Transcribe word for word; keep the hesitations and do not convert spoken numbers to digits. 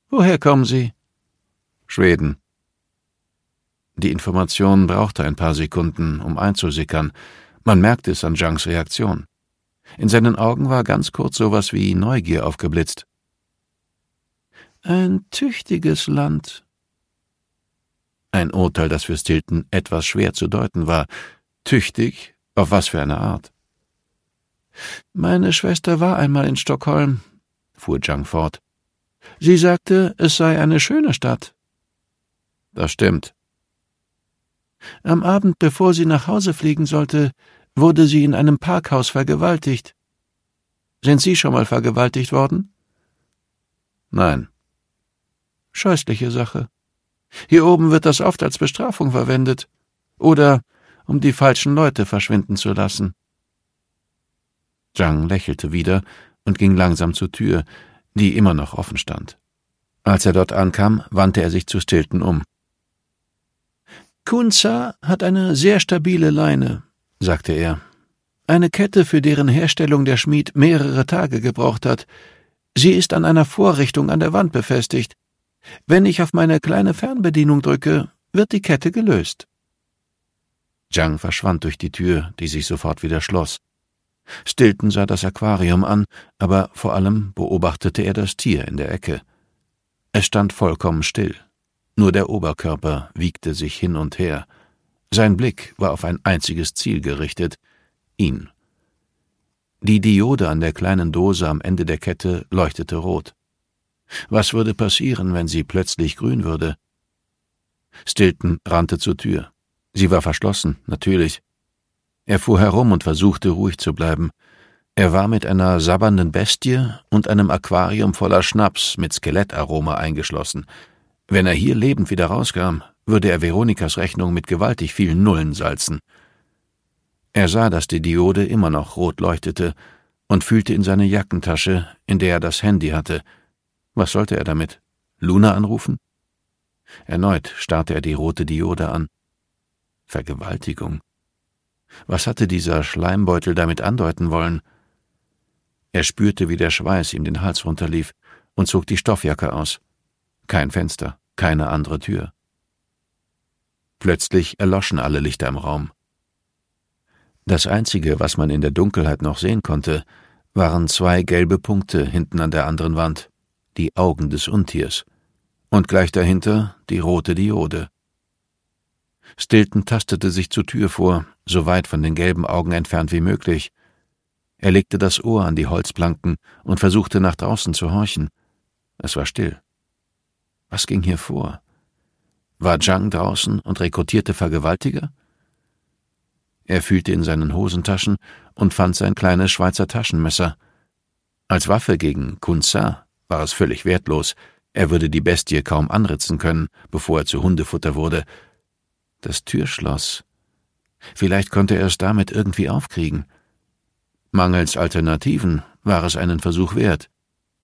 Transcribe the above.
»Woher kommen Sie?« »Schweden.« Die Information brauchte ein paar Sekunden, um einzusickern. Man merkte es an Zhangs Reaktion. In seinen Augen war ganz kurz sowas wie Neugier aufgeblitzt. »Ein tüchtiges Land.« Ein Urteil, das für Stilton etwas schwer zu deuten war. Tüchtig? Auf was für eine Art? »Meine Schwester war einmal in Stockholm«, fuhr Zhang fort. »Sie sagte, es sei eine schöne Stadt.« »Das stimmt.« »Am Abend, bevor sie nach Hause fliegen sollte, wurde sie in einem Parkhaus vergewaltigt. Sind Sie schon mal vergewaltigt worden?« »Nein.« »Scheußliche Sache. Hier oben wird das oft als Bestrafung verwendet. Oder um die falschen Leute verschwinden zu lassen.« Zhang lächelte wieder und ging langsam zur Tür, die immer noch offen stand. Als er dort ankam, wandte er sich zu Stilton um. »Kunza hat eine sehr stabile Leine«, sagte er. »Eine Kette, für deren Herstellung der Schmied mehrere Tage gebraucht hat. Sie ist an einer Vorrichtung an der Wand befestigt. Wenn ich auf meine kleine Fernbedienung drücke, wird die Kette gelöst.« Zhang verschwand durch die Tür, die sich sofort wieder schloss. Stilton sah das Aquarium an, aber vor allem beobachtete er das Tier in der Ecke. Es stand vollkommen still. Nur der Oberkörper wiegte sich hin und her. Sein Blick war auf ein einziges Ziel gerichtet: ihn. Die Diode an der kleinen Dose am Ende der Kette leuchtete rot. Was würde passieren, wenn sie plötzlich grün würde? Stilton rannte zur Tür. Sie war verschlossen, natürlich. Er fuhr herum und versuchte, ruhig zu bleiben. Er war mit einer sabbernden Bestie und einem Aquarium voller Schnaps mit Skelettaroma eingeschlossen. Wenn er hier lebend wieder rauskam, würde er Veronikas Rechnung mit gewaltig vielen Nullen salzen. Er sah, dass die Diode immer noch rot leuchtete, und fühlte in seine Jackentasche, in der er das Handy hatte. Was sollte er damit? Luna anrufen? Erneut starrte er die rote Diode an. Vergewaltigung. Was hatte dieser Schleimbeutel damit andeuten wollen? Er spürte, wie der Schweiß ihm den Hals runterlief, und zog die Stoffjacke aus. Kein Fenster, keine andere Tür. Plötzlich erloschen alle Lichter im Raum. Das Einzige, was man in der Dunkelheit noch sehen konnte, waren zwei gelbe Punkte hinten an der anderen Wand, die Augen des Untiers, und gleich dahinter die rote Diode. Stilton tastete sich zur Tür vor, so weit von den gelben Augen entfernt wie möglich. Er legte das Ohr an die Holzplanken und versuchte nach draußen zu horchen. Es war still. Was ging hier vor? War Zhang draußen und rekrutierte Vergewaltiger? Er fühlte in seinen Hosentaschen und fand sein kleines Schweizer Taschenmesser. Als Waffe gegen Kunza war es völlig wertlos. Er würde die Bestie kaum anritzen können, bevor er zu Hundefutter wurde. Das Türschloss. Vielleicht konnte er es damit irgendwie aufkriegen. Mangels Alternativen war es einen Versuch wert.